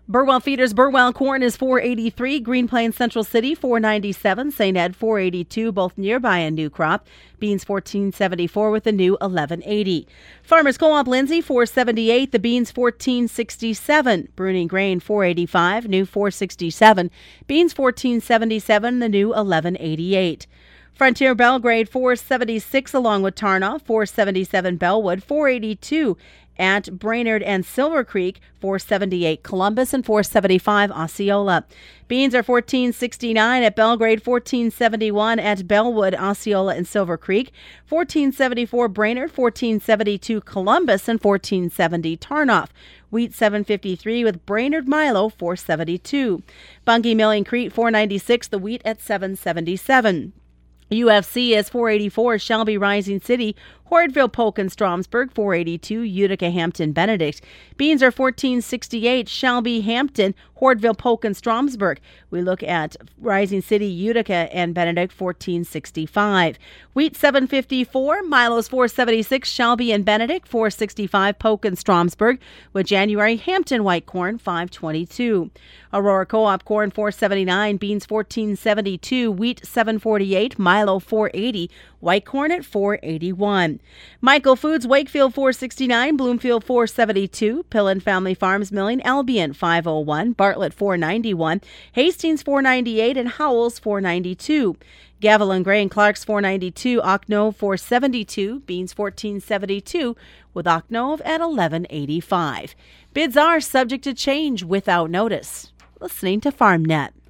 Burwell Feeders, Burwell corn is $4.83, Green Plains Central City $4.97, St. Ed $4.82, both nearby a new crop. Beans $14.74 with the new $11.80. Farmers Co-op Lindsay $4.78, the beans $14.67. Bruning Grain $4.85, new $4.67. Beans $14.77, the new $11.88. Frontier Belgrade $4.76 along with Tarnoff, $4.77 Bellwood, $4.82 at Brainerd and Silver Creek, $4.78 Columbus, and $4.75 Osceola. Beans are $14.69 at Belgrade, $14.71 at Bellwood, Osceola, and Silver Creek, $14.74 Brainerd, $14.72 Columbus, and $14.70 Tarnoff. Wheat $7.53 with Brainerd Milo $4.72. Bungie Milling Crete $4.96, the wheat at $7.77. UFC is $4.84, Shelby Rising City, Hoardville, Polk, and Stromsburg, $4.82, Utica, Hampton, Benedict. Beans are $14.68, Shelby, Hampton, Hoardville, Polk, and Stromsburg. We look at Rising City, Utica, and Benedict, $14.65. Wheat $7.54, Milo's $4.76, Shelby and Benedict, $4.65, Polk and Stromsburg, with January Hampton white corn, $5.22. Aurora Co-op corn, $4.79, beans $14.72, wheat $7.48, Milo $4.80, white corn at $4.81. Michael Foods, Wakefield $4.69, Bloomfield $4.72, Pillen Family Farms Milling, Albion $5.01, Bartlett $4.91, Hastings $4.98, and Howells $4.92. Gavilan Gray and Clark's $4.92, Okno $4.72, beans $14.72, with Oknov at $11.85. Bids are subject to change without notice. Listening to FarmNet.